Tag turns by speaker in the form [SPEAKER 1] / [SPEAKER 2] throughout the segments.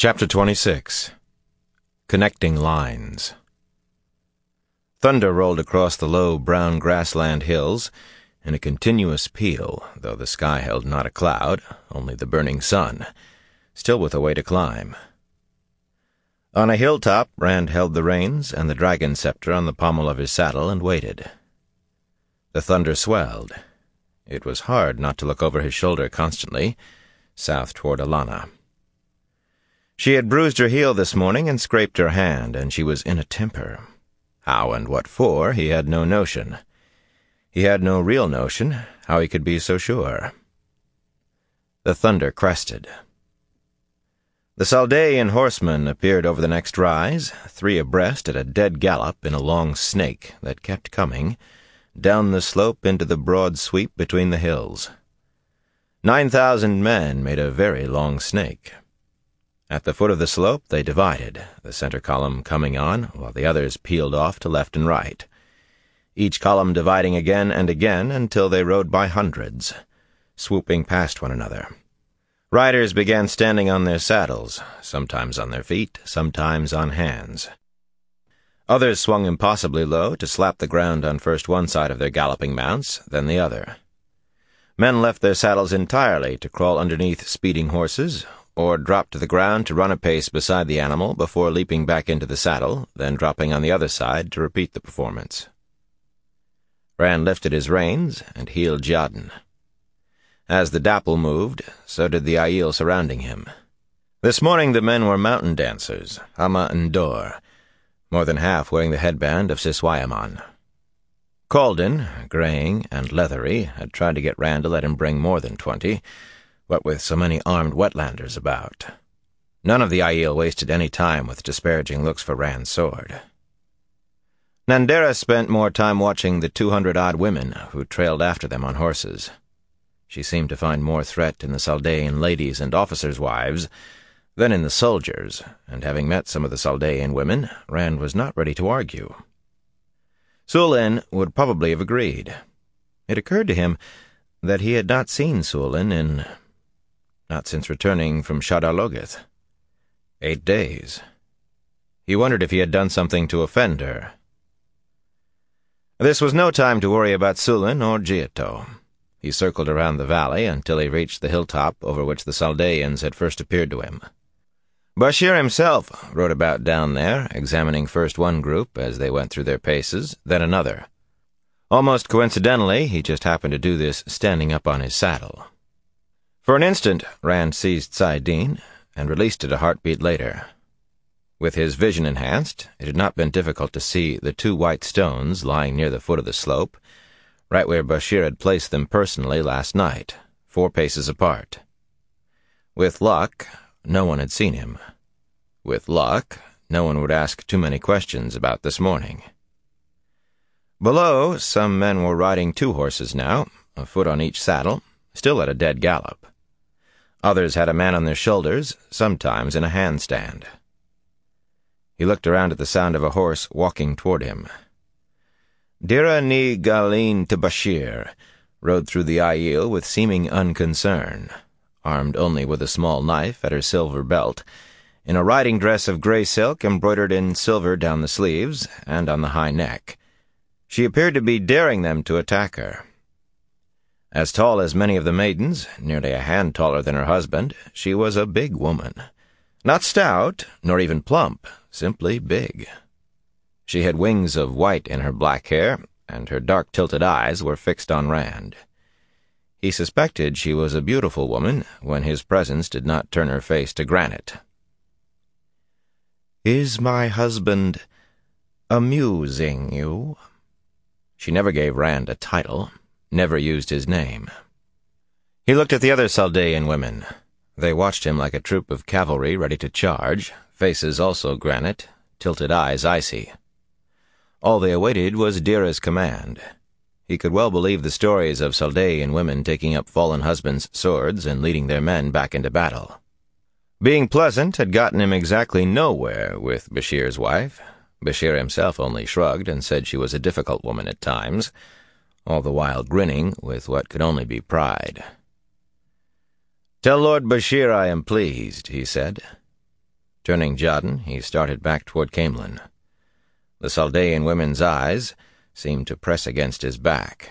[SPEAKER 1] Chapter 26. Connecting Lines. Thunder rolled across the low brown grassland hills in a continuous peal, though the sky held not a cloud, only the burning sun, still with a way to climb. On a hilltop, Rand held the reins and the dragon scepter on the pommel of his saddle and waited. The thunder swelled. It was hard not to look over his shoulder constantly, south toward Alana. She had bruised her heel this morning and scraped her hand, and she was in a temper. How and what for, he had no notion. He had no real notion how he could be so sure. The thunder crested. The Saldaean horsemen appeared over the next rise, 3 abreast at a dead gallop in a long snake that kept coming, down the slope into the broad sweep between the hills. 9,000 men made a very long snake. At the foot of the slope they divided, the center column coming on, while the others peeled off to left and right, each column dividing again and again until they rode by hundreds, swooping past one another. Riders began standing on their saddles, sometimes on their feet, sometimes on hands. Others swung impossibly low to slap the ground on first one side of their galloping mounts, then the other. Men left their saddles entirely to crawl underneath speeding horses, or dropped to the ground to run a pace beside the animal before leaping back into the saddle, then dropping on the other side to repeat the performance. Rand lifted his reins and heeled Djadin. As the dapple moved, so did the Aiel surrounding him. This morning the men were mountain dancers, Hama and Dor, more than half wearing the headband of Siswayaman. Caldin, graying and leathery, had tried to get Rand to let him bring more than 20, what with so many armed wetlanders about. None of the Aiel wasted any time with disparaging looks for Rand's sword. Nandera spent more time watching the 200-odd women who trailed after them on horses. She seemed to find more threat in the Saldaean ladies and officers' wives than in the soldiers, and having met some of the Saldaean women, Rand was not ready to argue. Sulin would probably have agreed. It occurred to him that he had not seen Sulin not since returning from Shadar Logoth. 8 days. He wondered if he had done something to offend her. This was no time to worry about Sulin or Giotto. He circled around the valley until he reached the hilltop over which the Saldaeans had first appeared to him. Bashir himself rode about down there, examining first one group as they went through their paces, then another. Almost coincidentally, he just happened to do this standing up on his saddle. For an instant, Rand seized Saidin and released it a heartbeat later. With his vision enhanced, it had not been difficult to see the 2 white stones lying near the foot of the slope, right where Bashir had placed them personally last night, 4 paces apart. With luck, no one had seen him. With luck, no one would ask too many questions about this morning. Below, some men were riding 2 horses now, a foot on each saddle, still at a dead gallop. Others had a man on their shoulders, sometimes in a handstand. He looked around at the sound of a horse walking toward him. Dira ni Galin to Bashir rode through the Aiel with seeming unconcern, armed only with a small knife at her silver belt, in a riding dress of gray silk embroidered in silver down the sleeves and on the high neck. She appeared to be daring them to attack her. As tall as many of the maidens, nearly a hand taller than her husband, she was a big woman. Not stout, nor even plump, simply big. She had wings of white in her black hair, and her dark tilted eyes were fixed on Rand. He suspected she was a beautiful woman when his presence did not turn her face to granite. "Is my husband amusing you?" She never gave Rand a title, never used his name. He looked at the other Saldaean women. They watched him like a troop of cavalry ready to charge, faces also granite, tilted eyes icy. All they awaited was Dira's command. He could well believe the stories of Saldaean women taking up fallen husbands' swords and leading their men back into battle. Being pleasant had gotten him exactly nowhere with Bashir's wife. Bashir himself only shrugged and said she was a difficult woman at times, all the while grinning with what could only be pride. "Tell Lord Bashir I am pleased," he said. Turning Jadden, he started back toward Camelin. The Saldaean women's eyes seemed to press against his back.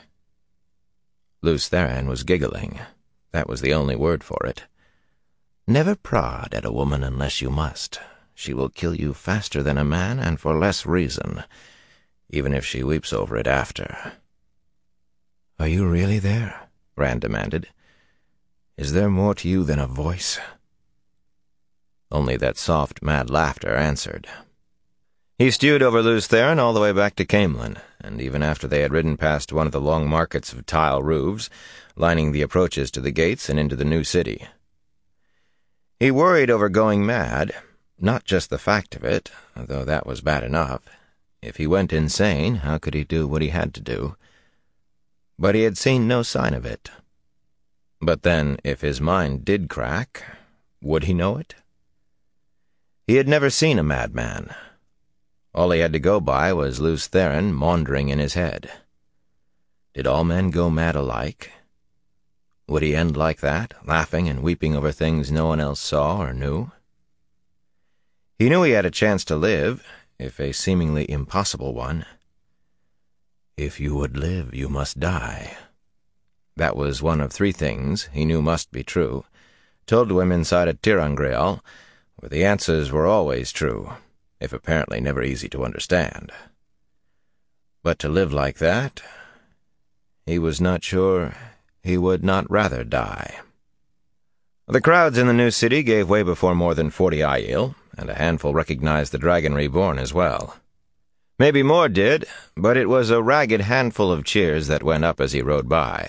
[SPEAKER 1] Lews Therin was giggling. That was the only word for it. Never prod at a woman unless you must. She will kill you faster than a man and for less reason, even if she weeps over it after. Are you really there? Rand demanded. Is there more to you than a voice? Only that soft, mad laughter answered. He stewed over Lews Therin all the way back to Camelin, and even after they had ridden past one of the long markets of tile roofs, lining the approaches to the gates and into the new city. He worried over going mad, not just the fact of it, though that was bad enough. If he went insane, how could he do what he had to do? But he had seen no sign of it. But then, if his mind did crack, would he know it? He had never seen a madman. All he had to go by was Lews Therin maundering in his head. Did all men go mad alike? Would he end like that, laughing and weeping over things no one else saw or knew? He knew he had a chance to live, if a seemingly impossible one. If you would live, you must die. That was one of 3 things he knew must be true, told to him inside a ter'angreal, where the answers were always true, if apparently never easy to understand. But to live like that, he was not sure he would not rather die. The crowds in the new city gave way before more than 40 Aiel, and a handful recognized the Dragon Reborn as well. Maybe more did, but it was a ragged handful of cheers that went up as he rode by.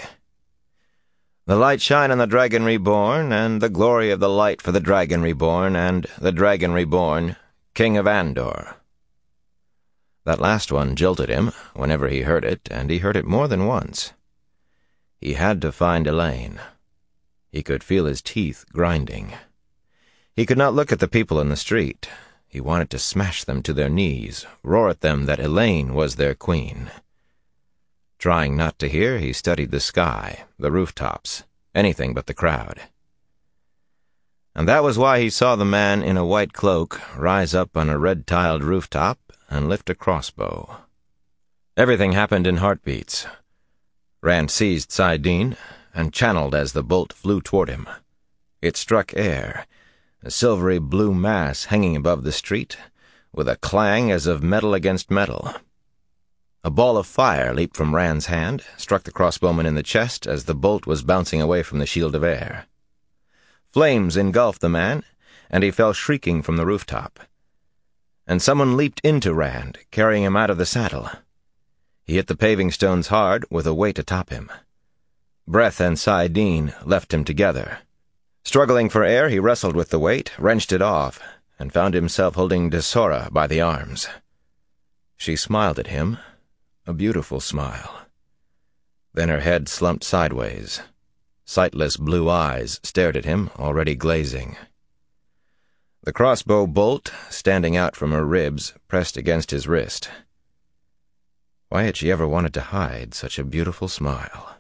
[SPEAKER 1] The light shine on the Dragon Reborn, and the glory of the light for the Dragon Reborn, and the Dragon Reborn, King of Andor. That last one jilted him whenever he heard it, and he heard it more than once. He had to find Elayne. He could feel his teeth grinding. He could not look at the people in the street. He wanted to smash them to their knees, roar at them that Elayne was their queen. Trying not to hear, he studied the sky, the rooftops, anything but the crowd. And that was why he saw the man in a white cloak rise up on a red-tiled rooftop and lift a crossbow. Everything happened in heartbeats. Rand seized saidin and channeled as the bolt flew toward him. It struck air, a silvery blue mass hanging above the street, with a clang as of metal against metal. A ball of fire leaped from Rand's hand, struck the crossbowman in the chest as the bolt was bouncing away from the shield of air. Flames engulfed the man, and he fell shrieking from the rooftop. And someone leaped into Rand, carrying him out of the saddle. He hit the paving stones hard, with a weight atop him. Breath and saidin left him together. Struggling for air, he wrestled with the weight, wrenched it off, and found himself holding Desora by the arms. She smiled at him, a beautiful smile. Then her head slumped sideways. Sightless blue eyes stared at him, already glazing. The crossbow bolt, standing out from her ribs, pressed against his wrist. Why had she ever wanted to hide such a beautiful smile?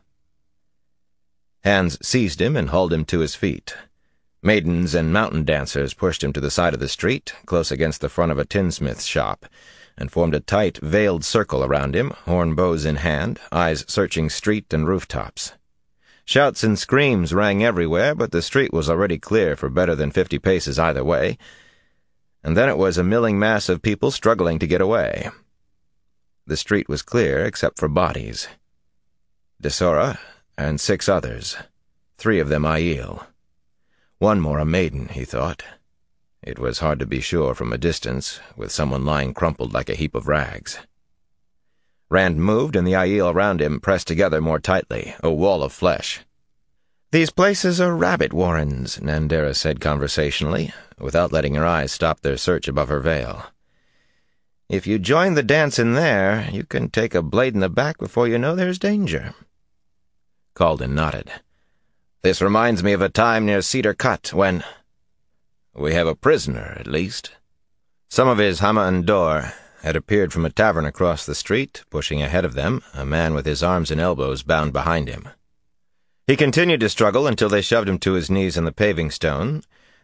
[SPEAKER 1] Hands seized him and hauled him to his feet. Maidens and mountain dancers pushed him to the side of the street, close against the front of a tinsmith's shop, and formed a tight, veiled circle around him, horn bows in hand, eyes searching street and rooftops. Shouts and screams rang everywhere, but the street was already clear for better than 50 paces either way, and then it was a milling mass of people struggling to get away. The street was clear except for bodies. Desora and 6 others, 3 of them Aiel. One more a maiden, he thought. It was hard to be sure from a distance, with someone lying crumpled like a heap of rags. Rand moved, and the Aiel around him pressed together more tightly, a wall of flesh. "These places are rabbit warrens," Nandera said conversationally, without letting her eyes stop their search above her veil. "If you join the dance in there, you can take a blade in the back before you know there's danger." Calden nodded. "This reminds me of a time near Cedar Cut when—" "We have a prisoner, at least." Some of his Hama-Endor had appeared from a tavern across the street, pushing ahead of them, a man with his arms and elbows bound behind him. He continued to struggle until they shoved him to his knees in the paving stone,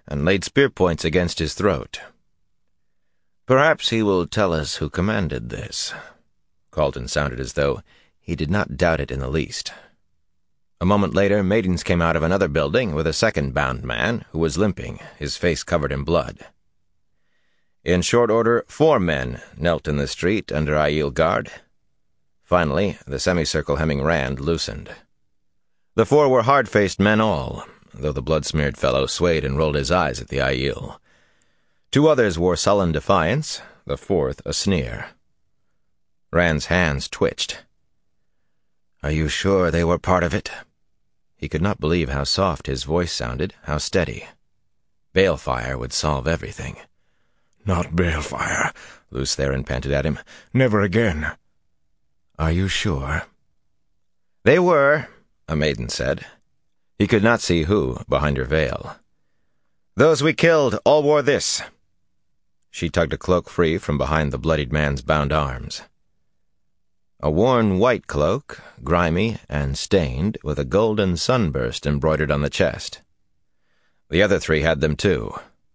[SPEAKER 1] and laid spear points against his throat. "Perhaps he will tell us who commanded this." Carlton sounded as though he did not doubt it in the least. A moment later, maidens came out of another building with a second bound man who was limping, his face covered in blood. In short order, 4 men knelt in the street under Aiel guard. Finally, the semicircle hemming Rand loosened. The 4 were hard-faced men all, though the blood-smeared fellow swayed and rolled his eyes at the Aiel. 2 others wore sullen defiance, the 4th a sneer. Rand's hands twitched. "Are you sure they were part of it?" He could not believe how soft his voice sounded, how steady. Balefire would solve everything.
[SPEAKER 2] "Not Balefire," Lews Therin panted at him. "Never again."
[SPEAKER 1] "Are you sure?" "They were," a maiden said. He could not see who, behind her veil. "Those we killed all wore this." She tugged a cloak free from behind the bloodied man's bound arms. A worn white cloak, grimy and stained, with a golden sunburst embroidered on the chest. The other 3 had them too.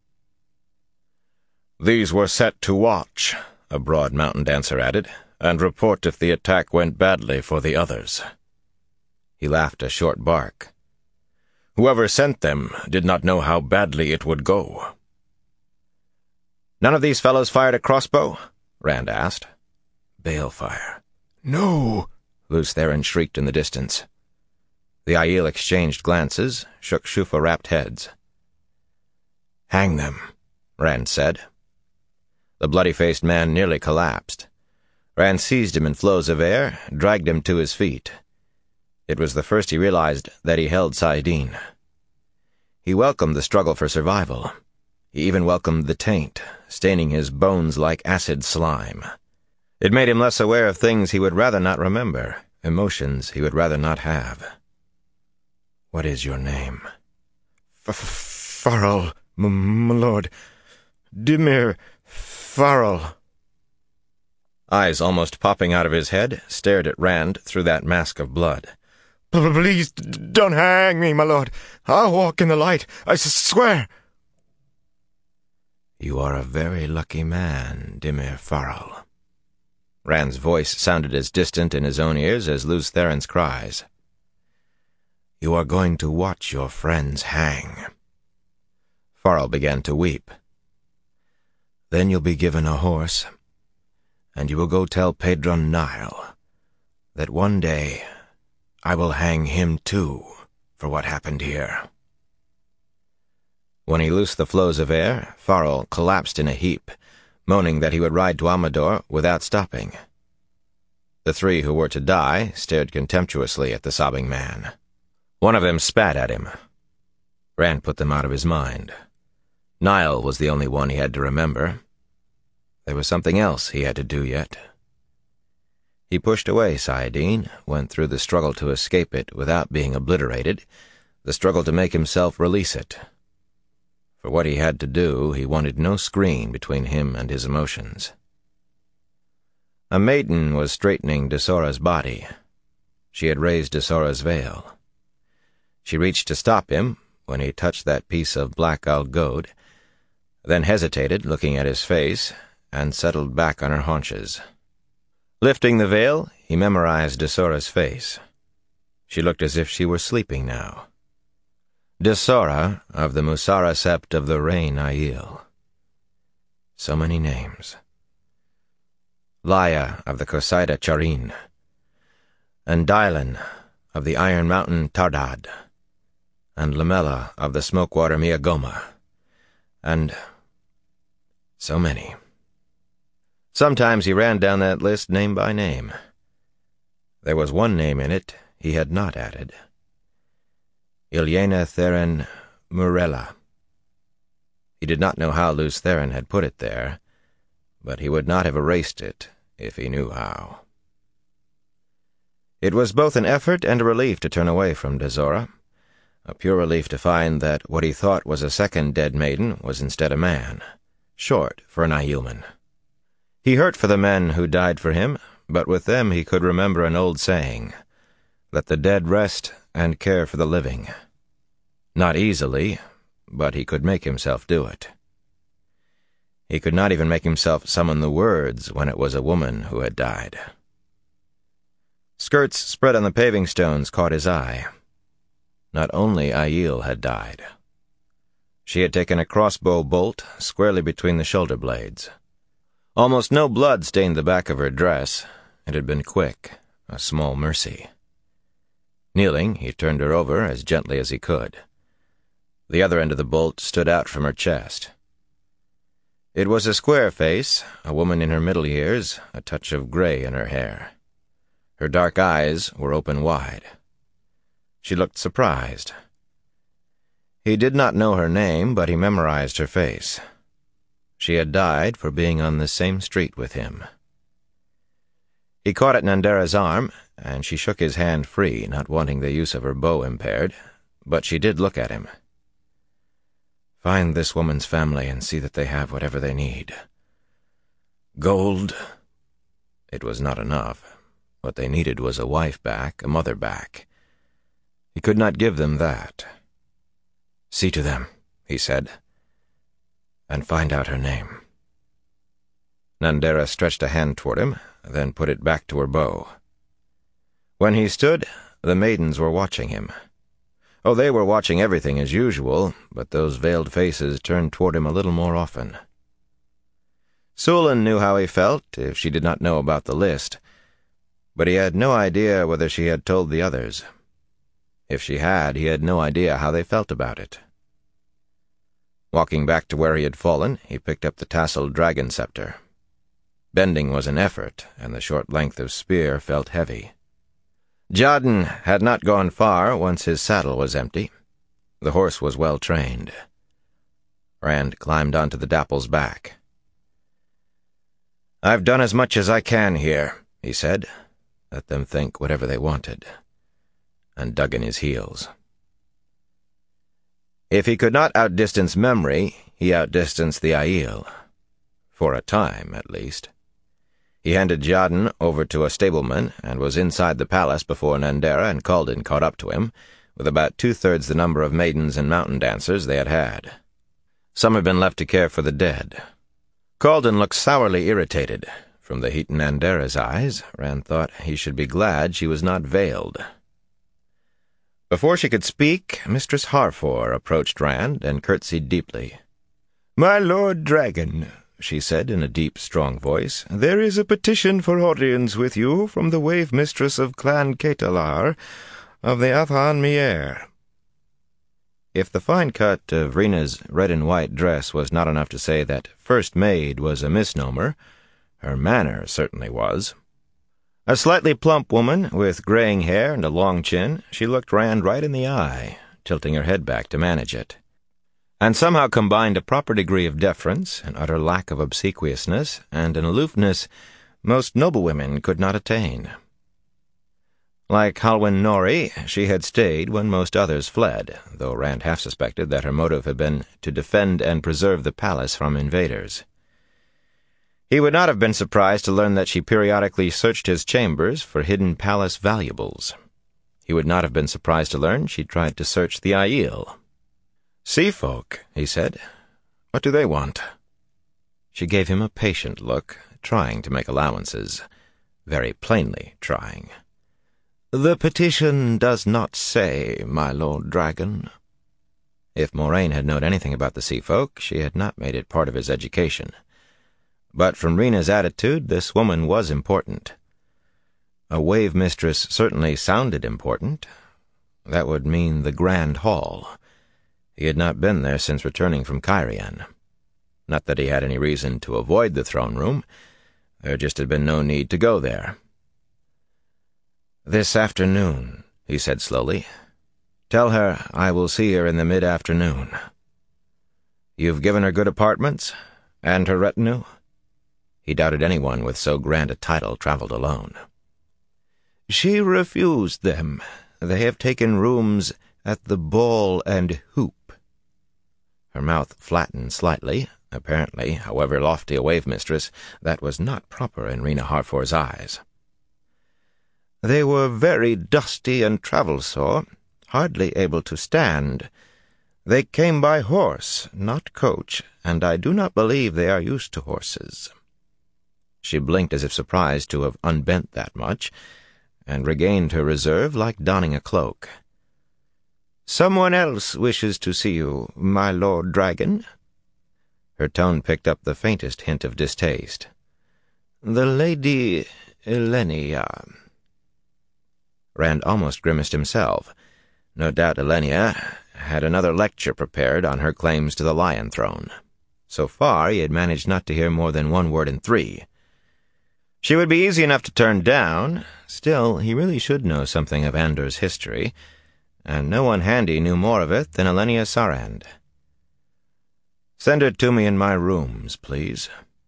[SPEAKER 2] "These were set to watch," a broad mountain dancer added, "and report if the attack went badly for the others."
[SPEAKER 1] He laughed a short bark.
[SPEAKER 2] "Whoever sent them did not know how badly it would go."
[SPEAKER 1] "None of these fellows fired a crossbow?" Rand asked. Balefire.
[SPEAKER 2] "No!"
[SPEAKER 1] Lews Therin shrieked in the distance. The Aiel exchanged glances, shook Shufa-wrapped heads. "Hang them," Rand said. The bloody-faced man nearly collapsed. Rand seized him in flows of air, dragged him to his feet. It was the first he realized that he held saidin. He welcomed the struggle for survival. He even welcomed the taint, staining his bones like acid slime. It made him less aware of things he would rather not remember, emotions he would rather not have. "What is your name?"
[SPEAKER 2] Farrell, my lord. Dimir Farrell."
[SPEAKER 1] Eyes almost popping out of his head stared at Rand through that mask of blood.
[SPEAKER 2] "Please don't hang me, my lord. I'll walk in the light, I swear."
[SPEAKER 1] "You are a very lucky man, Dimir Farrell." Rand's voice sounded as distant in his own ears as Lews Therin's cries. "You are going to watch your friends hang." Farrell began to weep. "Then you'll be given a horse, and you will go tell Pedron Nile that one day I will hang him too for what happened here." When he loosed the flows of air, Farrell collapsed in a heap, moaning that he would ride to Amador without stopping. The 3 who were to die stared contemptuously at the sobbing man. One of them spat at him. Rand put them out of his mind. Nile was the only one he had to remember. There was something else he had to do yet. He pushed away saidin, went through the struggle to escape it without being obliterated, the struggle to make himself release it. For what he had to do, he wanted no screen between him and his emotions. A maiden was straightening Desora's body. She had raised Desora's veil. She reached to stop him when he touched that piece of black algode, then hesitated, looking at his face, and settled back on her haunches. Lifting the veil, he memorized Desora's face. She looked as if she were sleeping now. Desora of the Musara Sept of the Rain Aiel. So many names. Laya of the Kosaida Charin, and Dylan of the Iron Mountain Tardad, and Lamela of the Smokewater Miagoma, and so many. Sometimes he ran down that list name by name. There was one name in it he had not added. Ilyena Therin Murella. He did not know how Lews Therin had put it there, but he would not have erased it if he knew how. It was both an effort and a relief to turn away from Desora, a pure relief to find that what he thought was a second dead maiden was instead a man, short for an Aielman. He hurt for the men who died for him, but with them he could remember an old saying, "Let the dead rest and care for the living." Not easily, but he could make himself do it. He could not even make himself summon the words when it was a woman who had died. Skirts spread on the paving stones caught his eye. Not only Aiel had died. She had taken a crossbow bolt squarely between the shoulder blades. Almost no blood stained the back of her dress. It had been quick, a small mercy. Kneeling, he turned her over as gently as he could. The other end of the bolt stood out from her chest. It was a square face, a woman in her middle years, a touch of gray in her hair. Her dark eyes were open wide. She looked surprised. He did not know her name, but he memorized her face. She had died for being on the same street with him. He caught at Nandera's arm, and she shook his hand free, not wanting the use of her bow impaired, but she did look at him. Find this woman's family and see that they have whatever they need. Gold. It was not enough. What they needed was a wife back, a mother back. He could not give them that. See to them, he said, and find out her name. Nandera stretched a hand toward him, then put it back to her bow. When he stood, the maidens were watching him. Oh, they were watching everything as usual, but those veiled faces turned toward him a little more often. Sulin knew how he felt if she did not know about the list, but he had no idea whether she had told the others. If she had, he had no idea how they felt about it. Walking back to where he had fallen, he picked up the tasseled dragon scepter. Bending was an effort, and the short length of spear felt heavy. Jadden had not gone far once his saddle was empty. The horse was well trained. Rand climbed onto the dapple's back. "I've done as much as I can here," he said. Let them think whatever they wanted, and dug in his heels. If he could not outdistance memory, he outdistanced the Aiel. For a time, at least. He handed Jadden over to a stableman and was inside the palace before Nandera and Kalden caught up to him, with about 2/3 the number of maidens and mountain dancers they had had. Some had been left to care for the dead. Kalden looked sourly irritated. From the heat in Nandera's eyes, Rand thought he should be glad she was not veiled. Before she could speak, Mistress Harfor approached Rand and curtsied deeply. "My Lord Dragon," she said in a deep, strong voice, "there is a petition for audience with you from the Wave Mistress of Clan Ketalar of the Athan Mier." If the fine cut of Rena's red and white dress was not enough to say that First Maid was a misnomer, her manner certainly was. A slightly plump woman with graying hair and a long chin, she looked Rand right in the eye, tilting her head back to manage it, and somehow combined a proper degree of deference, an utter lack of obsequiousness, and an aloofness most noblewomen could not attain. Like Halwyn Nori, she had stayed when most others fled, though Rand half suspected that her motive had been to defend and preserve the palace from invaders. He would not have been surprised to learn that she periodically searched his chambers for hidden palace valuables. He would not have been surprised to learn she tried to search the Aiel. "Sea folk," he said. "What do they want?" She gave him a patient look, trying to make allowances, very plainly trying. "The petition does not say, my Lord Dragon." If Moraine had known anything about the sea folk, she had not made it part of his education. But from Rena's attitude, this woman was important. A wave mistress certainly sounded important. That would mean the Grand Hall. He had not been there since returning from Cairhien. Not that he had any reason to avoid the throne room. There just had been no need to go there. "This afternoon," he said slowly. "Tell her I will see her in the mid-afternoon. You've given her good apartments? And her retinue?" He doubted anyone with so grand a title traveled alone. "She refused them. They have taken rooms at the Ball and Hoop." Her mouth flattened slightly. Apparently, however lofty a wave mistress, that was not proper in Rena Harfor's eyes. "They were very dusty and travel-sore, hardly able to stand. They came by horse, not coach, and I do not believe they are used to horses." She blinked as if surprised to have unbent that much, and regained her reserve like donning a cloak. "Someone else wishes to see you, my Lord Dragon." Her tone picked up the faintest hint of distaste. "The Lady Elenia." Rand almost grimaced himself. No doubt Elenia had another lecture prepared on her claims to the Lion Throne. So far, he had managed not to hear more than one word in three. She would be easy enough to turn down. Still, he really should know something of Andor's history, and no one handy knew more of it than Elenia Sarand. "Send her to me in my rooms, please."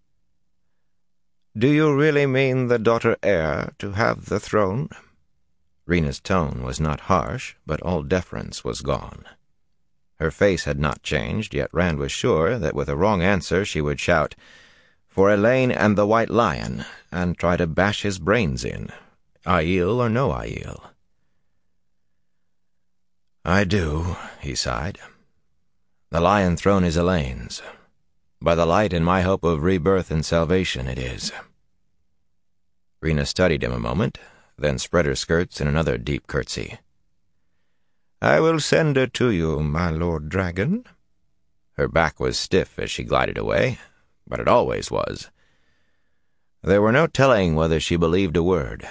[SPEAKER 1] "Do you really mean the daughter heir to have the throne?" Rina's tone was not harsh, but all deference was gone. Her face had not changed, yet Rand was sure that with a wrong answer she would shout, "For Elaine and the White Lion," and try to bash his brains in, Aiel or no Aiel. "I do," he sighed. "The Lion Throne is Elaine's. By the light in my hope of rebirth and salvation it is." Rina studied him a moment, then spread her skirts in another deep curtsy. "I will send her to you, my Lord Dragon." Her back was stiff as she glided away, but it always was. There were no telling whether she believed a word.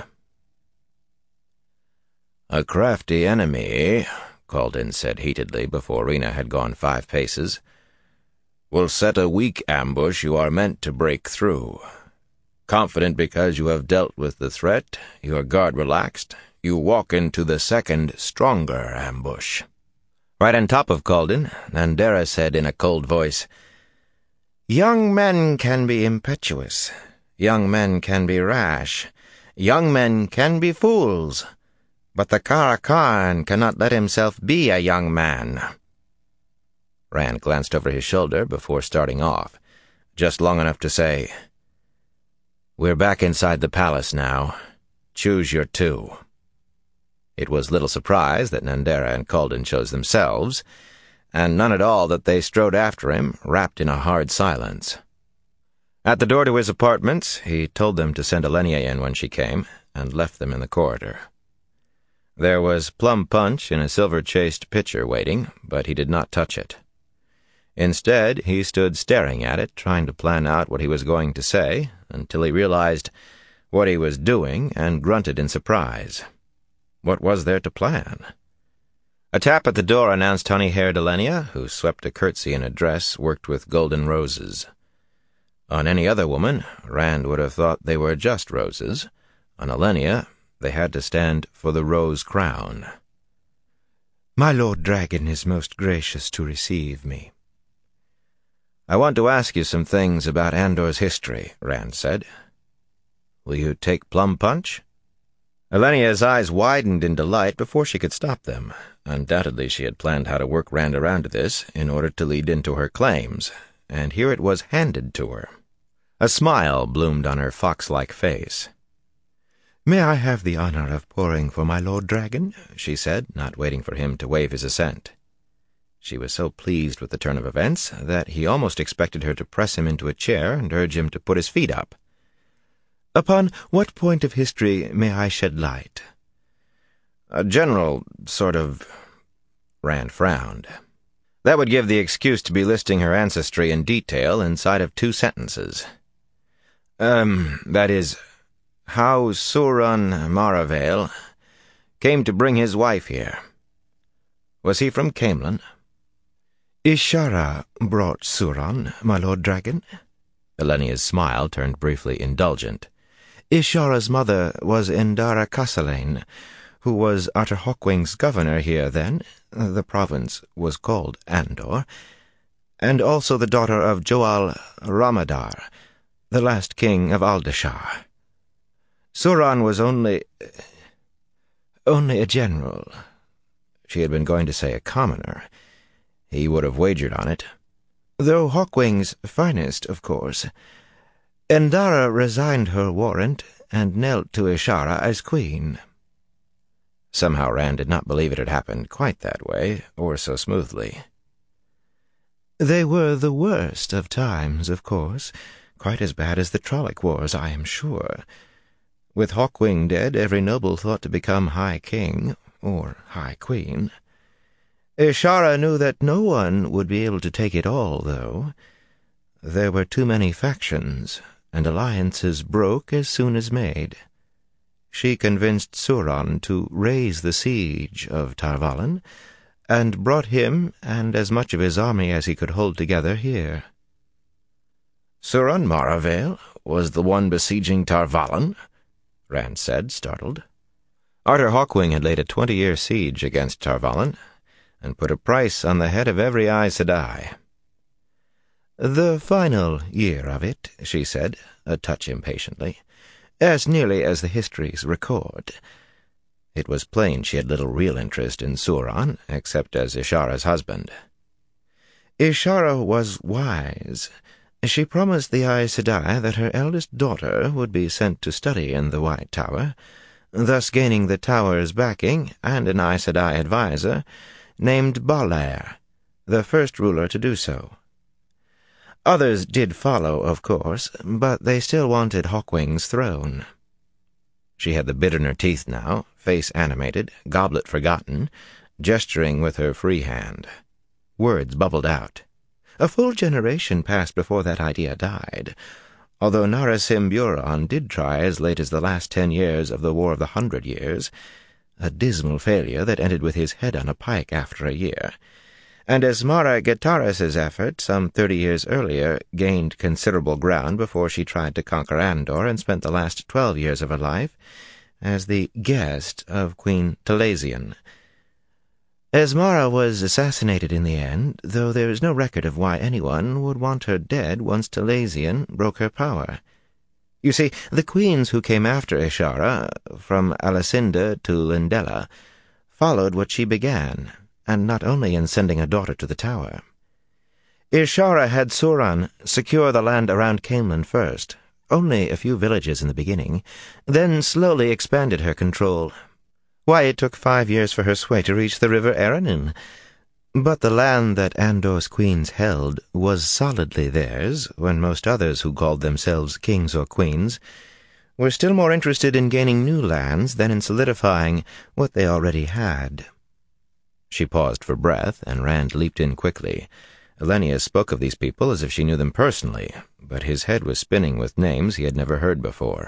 [SPEAKER 1] "A crafty enemy," Caldin said heatedly before Rina had gone 5 paces, "will set a weak ambush you are meant to break through. Confident because you have dealt with the threat, your guard relaxed, you walk into the second, stronger ambush." Right on top of Caldin, Nandera said in a cold voice, "Young men can be impetuous. Young men can be rash. Young men can be fools. But the Karakan cannot let himself be a young man." Rand glanced over his shoulder before starting off, just long enough to say, "We're back inside the palace now. Choose your 2. It was little surprise that Nandera and Caldin chose themselves, and none at all that they strode after him, wrapped in a hard silence. At the door to his apartments, he told them to send Elenia in when she came, and left them in the corridor. There was plum punch in a silver-chased pitcher waiting, but he did not touch it. Instead, he stood staring at it, trying to plan out what he was going to say, until he realized what he was doing and grunted in surprise. What was there to plan? A tap at the door announced honey-haired Elenia, who swept a curtsy in a dress worked with golden roses. On any other woman, Rand would have thought they were just roses. On Elenia, they had to stand for the rose crown. "My Lord Dragon is most gracious to receive me." "I want to ask you some things about Andor's history," Rand said. "Will you take plum punch?" Elenia's eyes widened in delight before she could stop them. Undoubtedly she had planned how to work Rand around to this in order to lead into her claims, and here it was handed to her. A smile bloomed on her fox-like face. "May I have the honor of pouring for my Lord Dragon?" she said, not waiting for him to wave his assent. She was so pleased with the turn of events that he almost expected her to press him into a chair and urge him to put his feet up. "Upon what point of history may I shed light?" "A general sort of—" Rand frowned. That would give the excuse to be listing her ancestry in detail inside of 2 sentences. That is, how Suran Maravale came to bring his wife here. Was he from Caemlyn?" "Ishara brought Suran, my Lord Dragon." Elenia's smile turned briefly indulgent. "Ishara's mother was Endara Kasalain, who was Arthur Hawkwing's governor here then. The province was called Andor, and also the daughter of Joal Ramadar, the last king of Aldashar. Suran was only a general." She had been going to say a commoner. He would have wagered on it. "Though Hawkwing's finest, of course. Endara resigned her warrant and knelt to Ishara as queen." Somehow Rand did not believe it had happened quite that way, or so smoothly. They were the worst of times, of course, quite as bad as the Trolloc Wars, I am sure. With Hawkwing dead, every noble thought to become High King, or High Queen. Ishara knew that no one would be able to take it all, though. There were too many factions, and alliances broke as soon as made. She convinced Sauron to raise the siege of Tar Valon, and brought him and as much of his army as he could hold together here.
[SPEAKER 2] Suran Maravel was the one besieging Tar Valon? Rand said, startled.
[SPEAKER 1] Arthur Hawkwing had laid a 20-year siege against Tar Valon, and put a price on the head of every Aes Sedai. The final year of it, she said, a touch impatiently, as nearly as the histories record. It was plain she had little real interest in Sauron, except as Ishara's husband. Ishara was wise. She promised the Aes Sedai that her eldest daughter would be sent to study in the White Tower, thus gaining the Tower's backing and an Aes Sedai advisor named Balair, the first ruler to do so. Others did follow, of course, but they still wanted Hawkwing's throne. She had the bit in her teeth now, face animated, goblet forgotten, gesturing with her free hand. Words bubbled out. A full generation passed before that idea died, although Narasim Buran did try as late as the last 10 years of the War of the 100 Years, a dismal failure that ended with his head on a pike after a year, and as Mara Gitaris's effort some 30 years earlier gained considerable ground before she tried to conquer Andor and spent the last 12 years of her life as the guest of Queen Talazian. Esmara was assassinated in the end, though there is no record of why anyone would want her dead once Talazian broke her power. You see, the queens who came after Ishara, from Alycinda to Lindela, followed what she began, and not only in sending a daughter to the Tower. Ishara had Sauron secure the land around Caemlyn first, only a few villages in the beginning, then slowly expanded her control. Why, it took 5 years for her sway to reach the River Erenin. But the land that Andor's queens held was solidly theirs, when most others who called themselves kings or queens were still more interested in gaining new lands than in solidifying what they already had. She paused for breath, and Rand leaped in quickly. Elenius spoke of these people as if she knew them personally, but his head was spinning with names he had never heard before.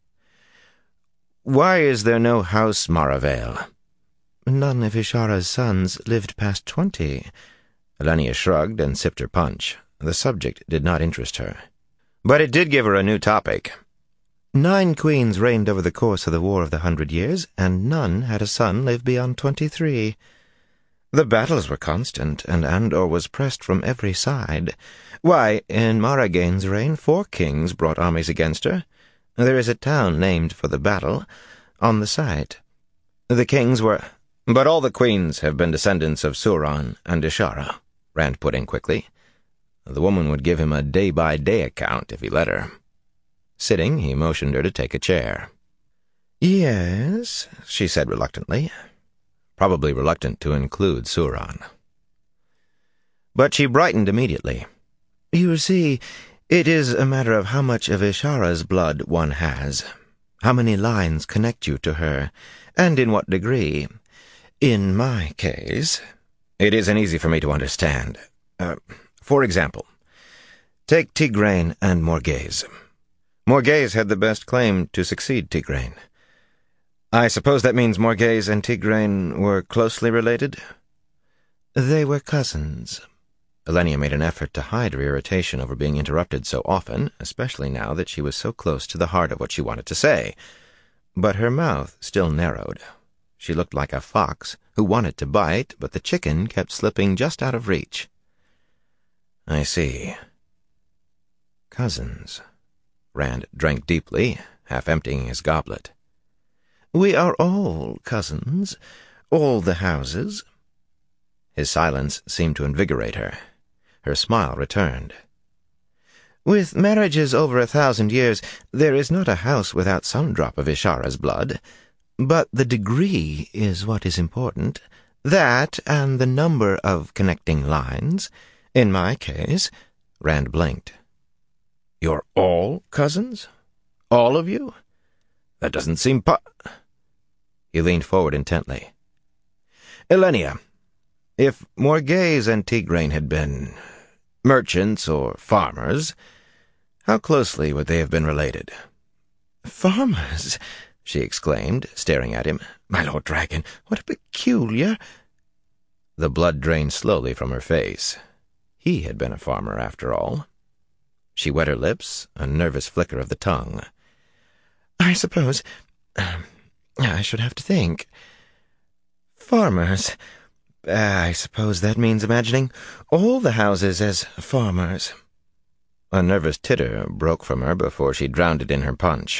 [SPEAKER 1] "Why is there no House Maravel?" "None of Ishara's sons lived past 20. Elenia shrugged and sipped her punch. The subject did not interest her. But it did give her a new topic. 9 queens reigned over the course of the War of the 100 Years, and none had a son live beyond 23. The battles were constant, and Andor was pressed from every side. Why, in Maragain's reign 4 kings brought armies against her. There is a town named for the battle on the site. The kings were— "But all the queens have been descendants of Sauron and Ishara," Rand put in quickly. The woman would give him a day-by-day account if he let her. Sitting, he motioned her to take a chair. "Yes," she said reluctantly. Probably reluctant to include Sauron. But she brightened immediately. "You see, it is a matter of how much of Ishara's blood one has, how many lines connect you to her, and in what degree. In my case, it isn't easy for me to understand. For example, take Tigraine and Morghese. Morghese had the best claim to succeed Tigraine. I suppose that means Morghese and Tigraine were closely related?" "They were cousins." Elenia made an effort to hide her irritation over being interrupted so often, especially now that she was so close to the heart of what she wanted to say. But her mouth still narrowed. She looked like a fox who wanted to bite, but the chicken kept slipping just out of reach. "I see. Cousins." Rand drank deeply, half emptying his goblet. "We are all cousins, all the houses." His silence seemed to invigorate her. Her smile returned. "With marriages over 1,000 years, there is not a house without some drop of Ishara's blood. But the degree is what is important. That, and the number of connecting lines. In my case, Rand blinked.
[SPEAKER 2] You're all cousins? All of you? That doesn't seem
[SPEAKER 1] He leaned forward intently. Elenia, if Morghese and Tigraine had been merchants or farmers, how closely would they have been related?
[SPEAKER 3] Farmers? She exclaimed, staring at him. My Lord Dragon, what a peculiar—
[SPEAKER 1] The blood drained slowly from her face. He had been a farmer, after all. She wet her lips, a nervous flicker of the tongue.
[SPEAKER 3] I suppose— I should have to think. Farmers. I suppose that means imagining all the houses as farmers.
[SPEAKER 1] A nervous titter broke from her before she drowned it in her punch.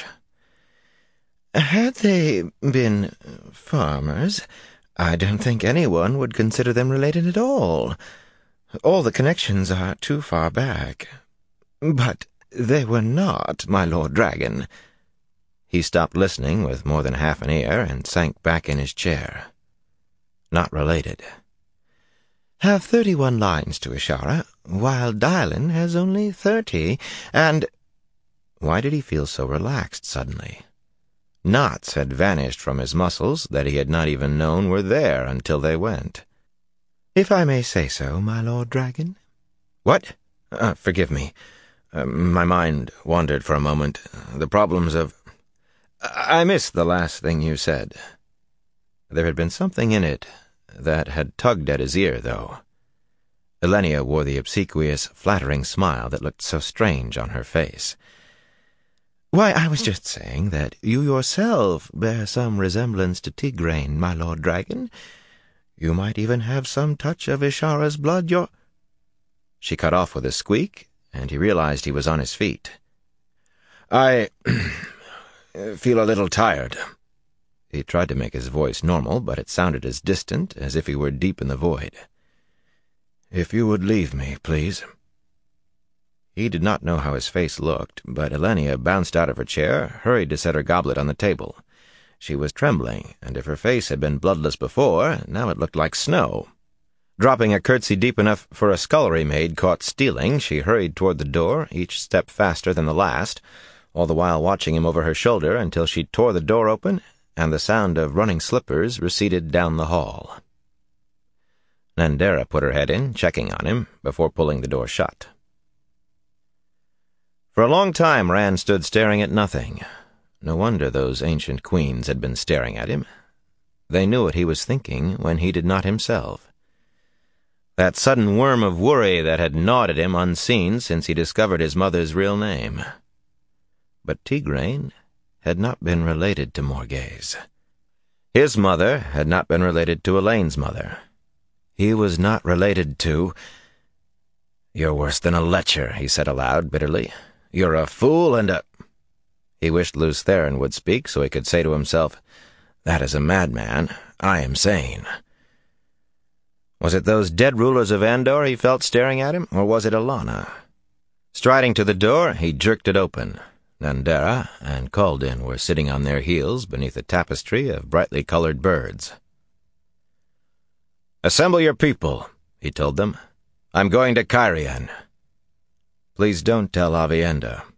[SPEAKER 3] Had they been farmers, I don't think anyone would consider them related at all. All the connections are too far back. But they were not, my Lord Dragon.
[SPEAKER 1] He stopped listening with more than half an ear and sank back in his chair. Not related.
[SPEAKER 3] Have 31 lines to Ishara, while Dylan has only 30, and—
[SPEAKER 1] Why did he feel so relaxed suddenly? Knots had vanished from his muscles that he had not even known were there until they went.
[SPEAKER 3] If I may say so, my Lord Dragon.
[SPEAKER 1] What? Forgive me. My mind wandered for a moment. The problems of— I missed the last thing you said. There had been something in it that had tugged at his ear, though. Elenia wore the obsequious, flattering smile that looked so strange on her face.
[SPEAKER 3] Why, I was just saying that you yourself bear some resemblance to Tigraine, my Lord Dragon. You might even have some touch of Ishara's blood
[SPEAKER 1] She cut off with a squeak, and he realized he was on his feet. I feel a little tired. He tried to make his voice normal, but it sounded as distant as if he were deep in the void. If you would leave me, please. He did not know how his face looked, but Elenia bounced out of her chair, hurried to set her goblet on the table. She was trembling, and if her face had been bloodless before, now it looked like snow. Dropping a curtsy deep enough for a scullery maid caught stealing, she hurried toward the door, each step faster than the last, all the while watching him over her shoulder until she tore the door open, and the sound of running slippers receded down the hall. Nandera put her head in, checking on him, before pulling the door shut. For a long time Rand stood staring at nothing. No wonder those ancient queens had been staring at him. They knew what he was thinking when he did not himself. That sudden worm of worry that had gnawed at him unseen since he discovered his mother's real name. But Tigraine had not been related to Morghese. His mother had not been related to Elaine's mother. He was not related to— "You're worse than a lecher," he said aloud, bitterly. "You're a fool and a—" He wished Lews Therin would speak so he could say to himself, "That is a madman. I am sane." Was it those dead rulers of Andor he felt staring at him, or was it Ilana? Striding to the door, he jerked it open. Nandera and Kaldin were sitting on their heels beneath a tapestry of brightly colored birds. "Assemble your people," he told them. "I'm going to Cairhien. Please don't tell Aviendha."